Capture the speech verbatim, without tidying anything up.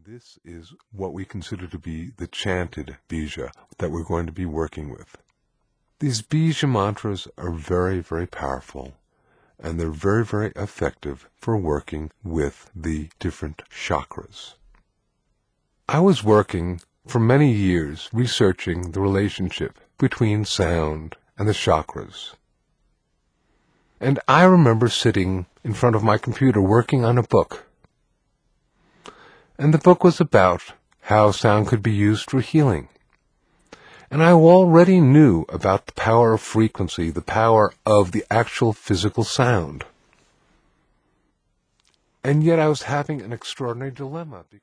This is what we consider to be the chanted bija that we're going to be working with. These bija mantras are very, very powerful, and they're very, very effective for working with the different chakras. I was working for many years researching the relationship between sound and the chakras. And I remember sitting in front of my computer working on a book. And the book was about how sound could be used for healing. And I already knew about the power of frequency, the power of the actual physical sound. And yet I was having an extraordinary dilemma.